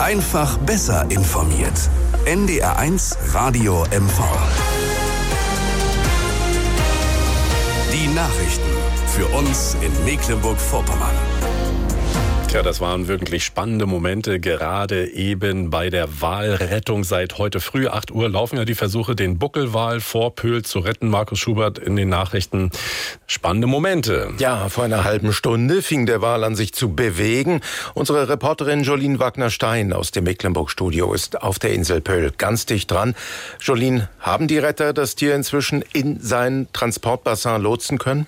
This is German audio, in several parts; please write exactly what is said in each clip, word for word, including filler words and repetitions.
Einfach besser informiert. N D R eins Radio M V. Die Nachrichten für uns in Mecklenburg-Vorpommern. Tja, das waren wirklich spannende Momente, gerade eben bei der Walrettung. Seit heute früh, acht Uhr, laufen ja die Versuche, den Buckelwal vor Pöhl zu retten. Markus Schubert in den Nachrichten. Spannende Momente. Ja, vor einer halben Stunde fing der Wal an, sich zu bewegen. Unsere Reporterin Jolien Wagner-Stein aus dem Mecklenburg-Studio ist auf der Insel Pöhl ganz dicht dran. Jolien, haben die Retter das Tier inzwischen in sein Transportbassin lotsen können?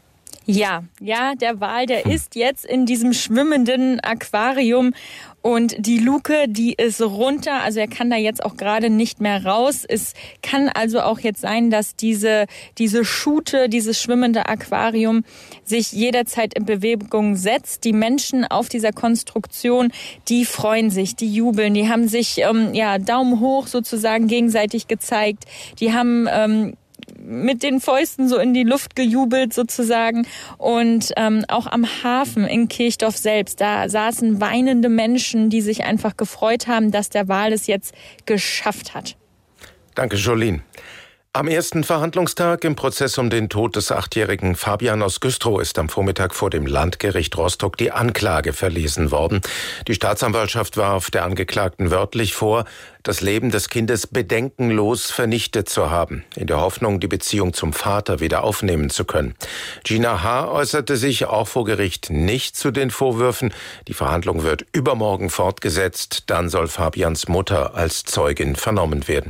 Ja, ja, der Wal, der ist jetzt in diesem schwimmenden Aquarium und die Luke, die ist runter, also er kann da jetzt auch gerade nicht mehr raus. Es kann also auch jetzt sein, dass diese diese Schute, dieses schwimmende Aquarium sich jederzeit in Bewegung setzt. Die Menschen auf dieser Konstruktion, die freuen sich, die jubeln, die haben sich ähm, ja Daumen hoch sozusagen gegenseitig gezeigt, die haben ähm, mit den Fäusten so in die Luft gejubelt sozusagen. Und ähm, auch am Hafen in Kirchdorf selbst, da saßen weinende Menschen, die sich einfach gefreut haben, dass der Wal es jetzt geschafft hat. Danke, Jolien. Am ersten Verhandlungstag im Prozess um den Tod des achtjährigen Fabian aus Güstrow ist am Vormittag vor dem Landgericht Rostock die Anklage verlesen worden. Die Staatsanwaltschaft warf der Angeklagten wörtlich vor, das Leben des Kindes bedenkenlos vernichtet zu haben, in der Hoffnung, die Beziehung zum Vater wieder aufnehmen zu können. Gina H. äußerte sich auch vor Gericht nicht zu den Vorwürfen. Die Verhandlung wird übermorgen fortgesetzt. Dann soll Fabians Mutter als Zeugin vernommen werden.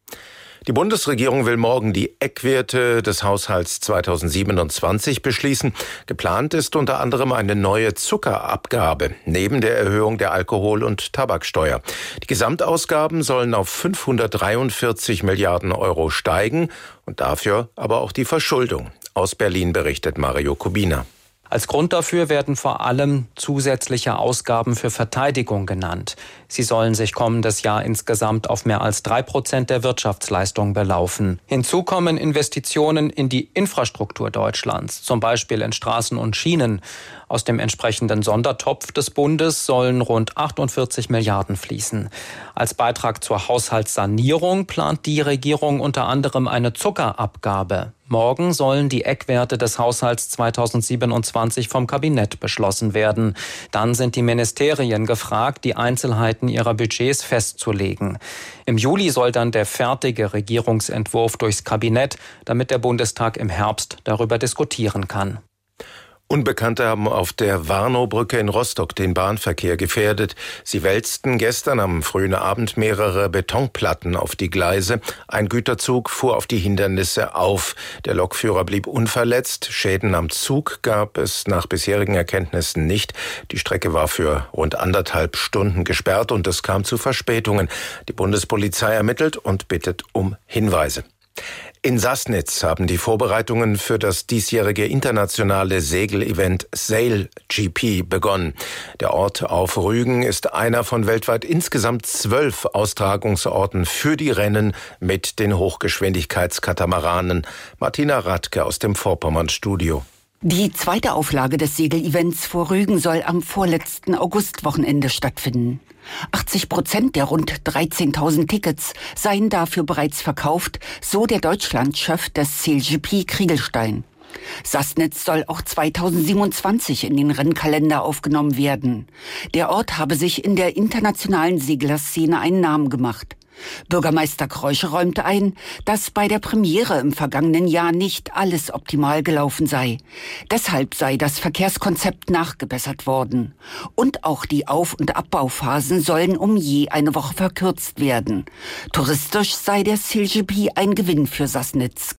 Die Bundesregierung will morgen die Eckwerte des Haushalts zweitausendsiebenundzwanzig beschließen. Geplant ist unter anderem eine neue Zuckerabgabe, neben der Erhöhung der Alkohol- und Tabaksteuer. Die Gesamtausgaben sollen auf fünfhundertdreiundvierzig Milliarden Euro steigen und dafür aber auch die Verschuldung. Aus Berlin berichtet Mario Kubina. Als Grund dafür werden vor allem zusätzliche Ausgaben für Verteidigung genannt. Sie sollen sich kommendes Jahr insgesamt auf mehr als drei Prozent der Wirtschaftsleistung belaufen. Hinzu kommen Investitionen in die Infrastruktur Deutschlands, zum Beispiel in Straßen und Schienen. Aus dem entsprechenden Sondertopf des Bundes sollen rund achtundvierzig Milliarden fließen. Als Beitrag zur Haushaltssanierung plant die Regierung unter anderem eine Zuckerabgabe. Morgen sollen die Eckwerte des Haushalts zweitausendsiebenundzwanzig vom Kabinett beschlossen werden. Dann sind die Ministerien gefragt, die Einzelheiten ihrer Budgets festzulegen. Im Juli soll dann der fertige Regierungsentwurf durchs Kabinett, damit der Bundestag im Herbst darüber diskutieren kann. Unbekannte haben auf der Warnowbrücke in Rostock den Bahnverkehr gefährdet. Sie wälzten gestern am frühen Abend mehrere Betonplatten auf die Gleise. Ein Güterzug fuhr auf die Hindernisse auf. Der Lokführer blieb unverletzt. Schäden am Zug gab es nach bisherigen Erkenntnissen nicht. Die Strecke war für rund anderthalb Stunden gesperrt und es kam zu Verspätungen. Die Bundespolizei ermittelt und bittet um Hinweise. In Sassnitz haben die Vorbereitungen für das diesjährige internationale Segelevent Sail G P begonnen. Der Ort auf Rügen ist einer von weltweit insgesamt zwölf Austragungsorten für die Rennen mit den Hochgeschwindigkeitskatamaranen. Martina Radke aus dem Vorpommern-Studio. Die zweite Auflage des Segelevents vor Rügen soll am vorletzten Augustwochenende stattfinden. achtzig Prozent der rund dreizehntausend Tickets seien dafür bereits verkauft, so der Deutschlandchef des Sail G P Kriegelstein. Sassnitz soll auch zweitausendsiebenundzwanzig in den Rennkalender aufgenommen werden. Der Ort habe sich in der internationalen Seglerszene einen Namen gemacht. Bürgermeister Kreuche räumte ein, dass bei der Premiere im vergangenen Jahr nicht alles optimal gelaufen sei. Deshalb sei das Verkehrskonzept nachgebessert worden. Und auch die Auf- und Abbauphasen sollen um je eine Woche verkürzt werden. Touristisch sei der Sail G P ein Gewinn für Sassnitz.